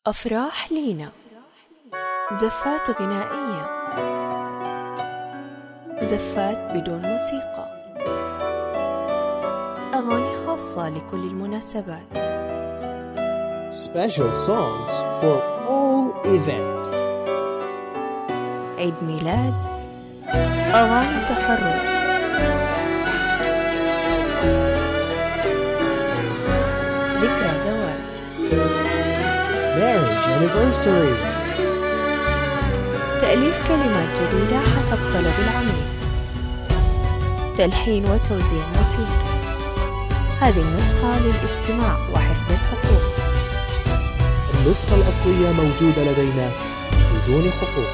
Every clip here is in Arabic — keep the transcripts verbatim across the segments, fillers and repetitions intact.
أفراح لينا، زفات غنائية، زفات بدون موسيقى، أغاني خاصة لكل المناسبات. Special songs for all events. عيد ميلاد، أغاني تخرج، ذكرى زواج، marriage anniversaries. تأليف كلمات جديدة حسب طلب العميل، تلحين وتوزيع موسيقي. هذه النسخة للاستماع وحفظ الحقوق. النسخة الأصلية موجودة لدينا بدون حقوق.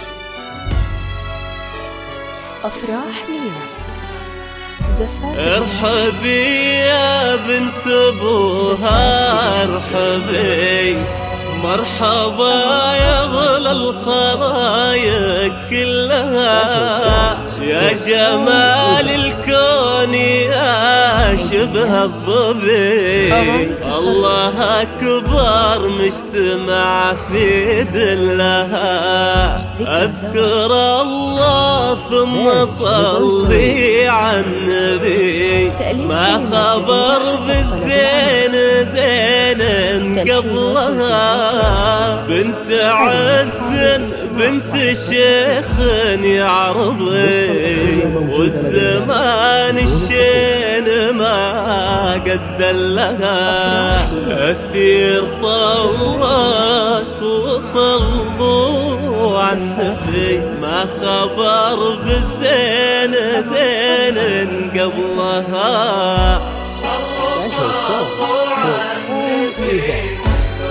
أفراح لينا، زفات ارحبي يا بنت ابوها، ارحبي مرحبا يا غلا الخرايق كلها، يا جمال الكون يا شبه الظبي، الله أكبر مجتمع في دلها. أذكر الله ثم صلي على النبي، ما خبر بالزين زين قبلها، بنت عز بنت شيخ يعربي، والزمان الشين ما قد لها. أثير طوات وصلوا على النبي، ما خبر بالزين زين قبلها. Special songs for all events.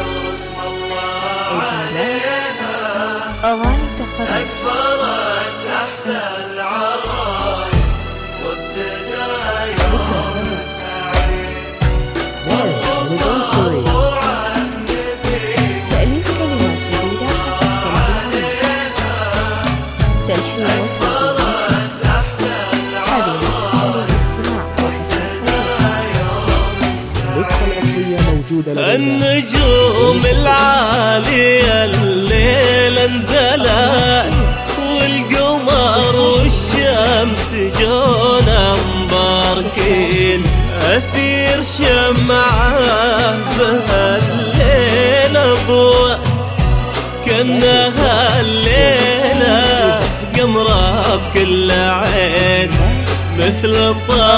أغاني تخرج، أكبرت تحت العرايس وابتداء يوم سعيد، Marriage anniversaries. تأليف كلمات جديدة حسب طلب العميل، تلحين وتوزيع موسيقى. هذه النسخة للاستماع وحفظ الحقوق. النسخة الأصلية موجودة لدينا. النجوم العالية الليل انزلت، والقمر والشمس جونا مباركين، أثير شمعة بهالليلة ضوت، كأنها الليلة قمرة بكل عين، مثل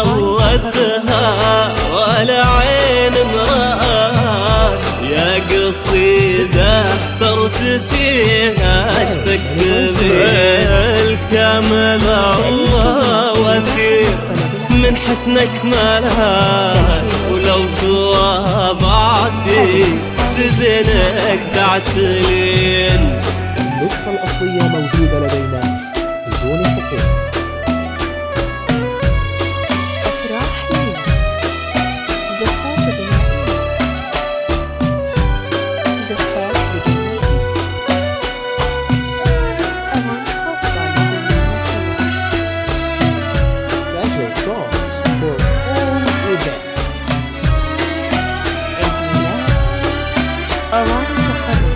طلتها ولا عين مرآت، يا قصيدة احترت فيها اشتقت بها، الكامل الله وثير من حسنك مالها، ولو تواضعتي بزينك تعتلين. النسخة الأصلية موجودة لدينا بدون حقوق. أفراح لينا، زفات غنائية، زفات بدون موسيقى، أغاني خاصة لكل المناسبات. Special songs for all events. عيد ميلاد، أغاني تخرج،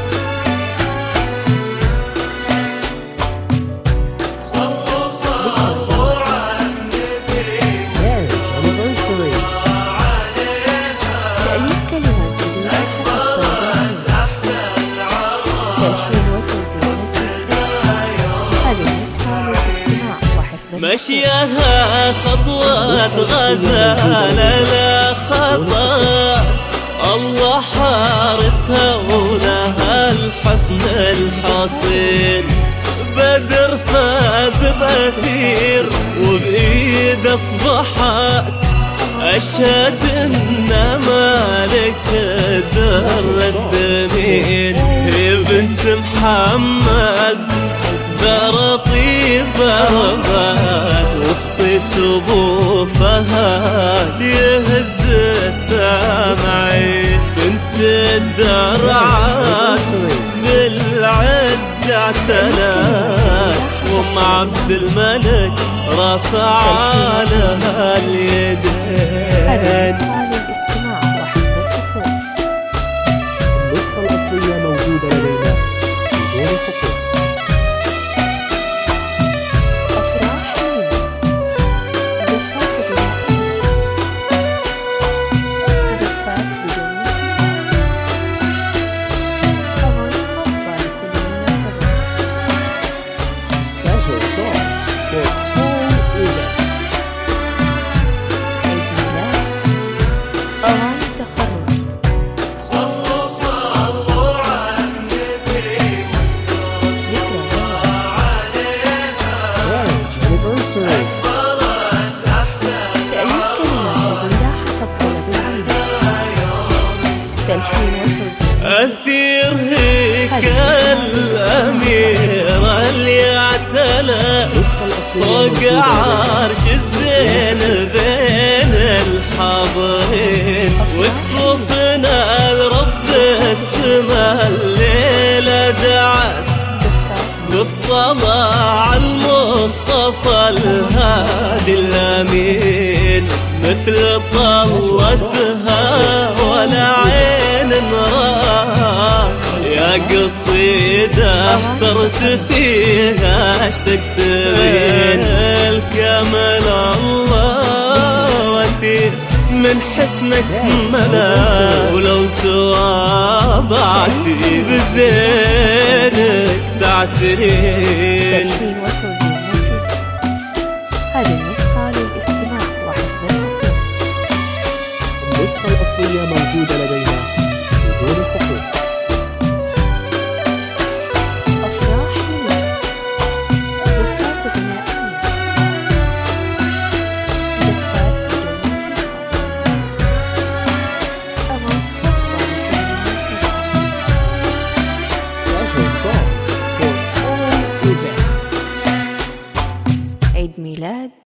Marriage anniversaries. تأليف كلمات جديدة حسب طلب العميل، تلحين وتوزيع موسيقى. هذه النسخة للاستماع وحفظ الحقوق. مشيها خطوات غزالة لا خطأ، الله حارسها ولها الحسن الحصين، بدر فاز بأثير وبإيد أصبحت، أشهد إن مالك در الدنين، هي بنت محمد دار طيبة ربات، وفصيت أبو فهد يهز السامعين، بنت الدرعات بالعز اعتلت، وام عبد الملك رفع لها اليدين. هذا للاستماع وحفظ الحقوق. النسخة الأصلية موجودة الأميرة اللي اعتلى فوق عرش الزين بين الحاضرين، وكفوفنا لرب السما الليلة دعت بالصلاة على المصطفى الهادي الأمين، مثل طلتها ولا عين راه، يا قصيدة اخترت فيها اشتقت تبين الكمال الله وثير من حسنك ملا، ولو تواضعتي بزينك تعترين. تلحين وتوزيع موسيقى. هذه النسخة للاستماع وحفظ الحقوق. النسخة الأصلية موجودة لدينا بدون الحقوق. أفراح لله، زفات غنائية، زفات بدون موسيقى، أغاني خاصة بكل الموسيقى. Special songs for all events. عيد ميلاد